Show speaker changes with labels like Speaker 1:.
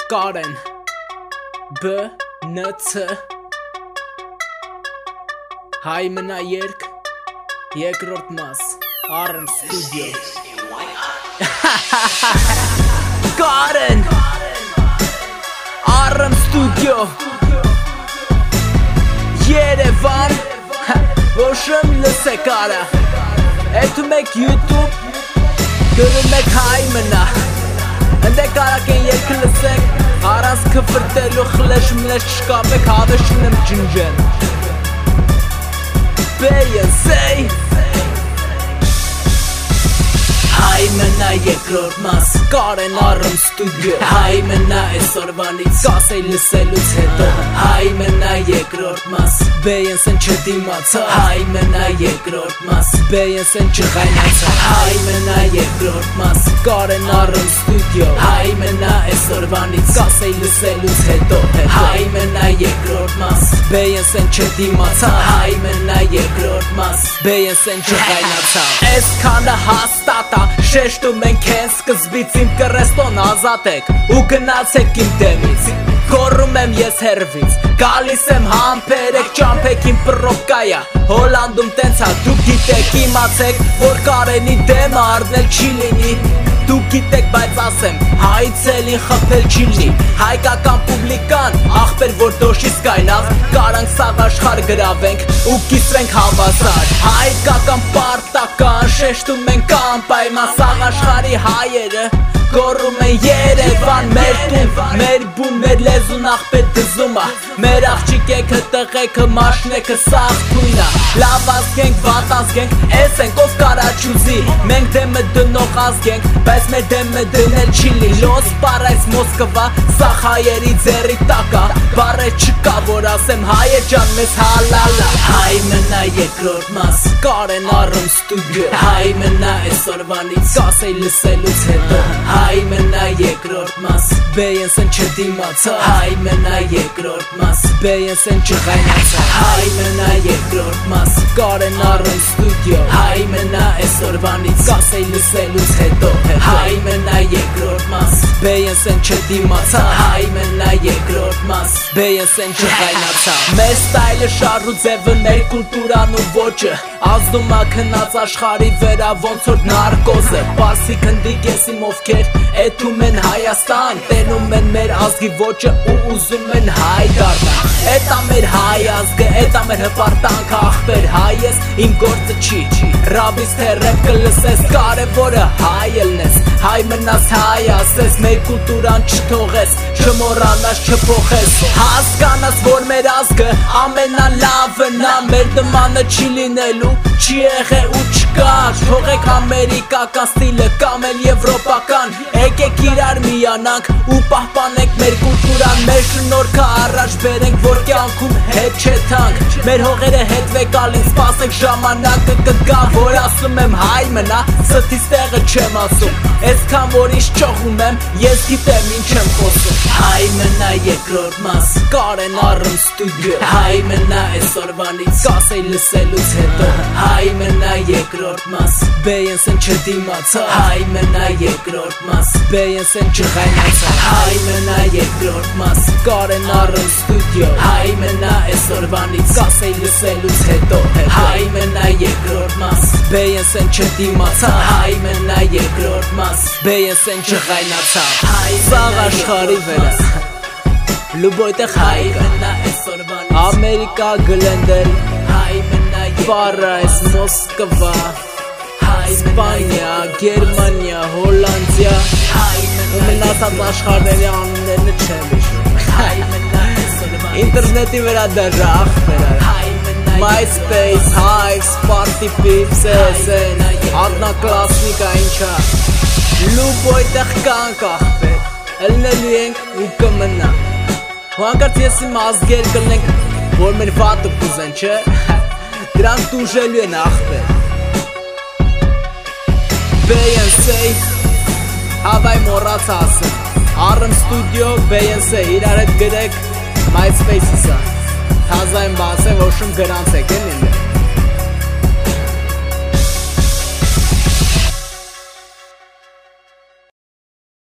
Speaker 1: Karen B.N.C. Հայ մնա երկ երկրորդ մաս RM Studio Karen RM Studio Երևան Ոշմ լսեք արա Էթում եք YouTube Գրում եք հայ մնա Ընդ եք արակ են երկը լսեք Առանց կվրտելու խլեշ մլեշ չկապեք հավեշուն եմ ջնջեն Beyoncé Հայ մնա երկրորդ մաս Karen RM Studio Հայ մնա այսօրվանից կասեի լսելուց հետո Հայ մնա երկրորդ մաս Beyoncé-ն չդիմացա Հայ մնա երկրորդ մաս Beyoncé-ն չղայնացա Հայ մնա երկրորդ մաս Karen RM Studio Հայ մնա այսօրվանից կասեի լսելուց հետո Հայ մնա երկրորդ մաս Beyoncé-ն չդիմացա Հայ մնա երկրորդ մաս Beyoncé-ն չղայնացա Այսքանը հաստատա Շեշտում ենք են սկզբից իմ կռեստոն ազատեք ու գնացեք իմ դեմից Կորում եմ ես հերվից Գալիս եմ համբերեք ճամփեք իմ պրոպկայա Հոլանդում տենցա դուք գիտեք իմացեք որ Կարենի դեմը առնել չի լինի Դուք գիտեք բայց ասեմ հայցելին խփել չի լինի Հայկական պուբլիկան աղբեր որ դոշից կայնավ Կարանք սաղ աշխարհ գրավենք ու կիսվենք հավասար Հայկական պարտական շեշտում ենք անպայման Սաղ աշխարհի հայերը Գոռում են Երևան մեր տուն Մեր բուն մեր լեզուն աղբեր դզումա Մեր աղջիկեքը տղեքը մաշնեքը սաղ թույնա Լավ ազգենք վատ ազգենք Էս ենք ով կարաչուզի Մենք դեմը դնող ազգենք Բայց մեր դեմը դնել չի լի Լոս պարայց Մոսկվա Սաղ հայերի ձեռի տակա Բարե չկա որ ասեմ հայեր ջան մեզ հալալա Հայ մնա երկրորդ մաս Karen RM Studio Հայ մնա այսօրվանից կասեի լսելուց հետո Հայ մնա երկրորդ մաս Beyoncé-ն չդիմացա Հայ մնա երկրորդ մաս Beyoncé-ն չղայնացա Հայ մնա երկրորդ մաս Karen RM Studio Հայ մնա այսօրվանից կասեի լսելուց հետո Հայ մնա երկրորդ մաս Beyoncé-ն չդիմացա Հայ մնա երկրորդ մաս Beyoncé-ն չղայնացա Մեր ստայլը շարժ ու ձևը մեր կուլտուրան ու ոճը Ազդում ա քնած աշխարհի վրա ոնց որ նարկոզը Պարսի քնդիկ ես իմ ովքեր Էթում են Հայաստան Տենում են մեր ազգի ոճը ու ուզում են հայ դառնալ Էտա մեր հայ ազգը, էտա մեր հպարտանքը աղբեր հայ ես իմ գործը չի Ռաբից թե ռեպ կլսես կարևորը հայ ելնես Հայ մնաս հայ ասես մեր կուլտուրան չթողես Չմոռանաս չփոխես Հասկանաս որ մեր ազգը ամենալավն ա Մեր նմանը չի լինելու չի եղե ու չկա Թողեք ամերիկական ստիլը կամ էլ եվրոպական Եկեք իրար միանանք ու պահպանենք մեր կուլտուրան Մեր շնորհքը առաջ բերենք որ կյանքում հետ չեթանք Մեր հողերը հետվե կալին սպասենք ժամանակը կգա Որ ասում եմ հայ մնա ստից տեղը չեմ ասում Այսքան որ ինչ ճողում եմ ես գիտեմ ինչ եմ խոսում Հայ մնա երկրորդ մաս Karen RM Studio Հայ մնա այսօրվանից կասեի լսելուց հետո Հայ մնա երկրորդ մաս Beyoncé-ն չդիմացա Հայ մնա երկրորդ մաս Beyoncé-ն չղայնացա Հայ մնա երկրորդ մաս Karen RM Studio Հայ մնա այսօրվանից կասեի լսելուց հետո Հայ մնա երկրորդ մաս Beyoncé-ն չդիմացա Հայ մնա երկրորդ մաս Beyoncé-ն չղայնացա Սաղ աշխարհի վրա Լուբոյտեղ հայ մնա այսօրվանից Ամերիկա գլենդել Հայ մնա Պարայս Մոսկվա Իսպանիա, Գերմանիա, Հոլանդիա Ու մնացած աշխարհների անուններն չեմ հիշում Ինտերնետի վրա դեռ աղբեր MySpace, Hives, Party Pips, SN Одноклассника ինչա Լուբոյտեղ կանք աղբեր Ելնելու ենք ու կմնա Ու հանկարծ ես իմ ազգեր կլնենք Որ մեր վատը կուզեն, չէ Դրանք տուժելու են աղբեր Beyoncé Հավայ մոռաց ասեմ RM Studio Beyoncé իրար հետ գրեք MySpace-ը Թազա եմ բասեմ ոշում գրանցեք են ինդ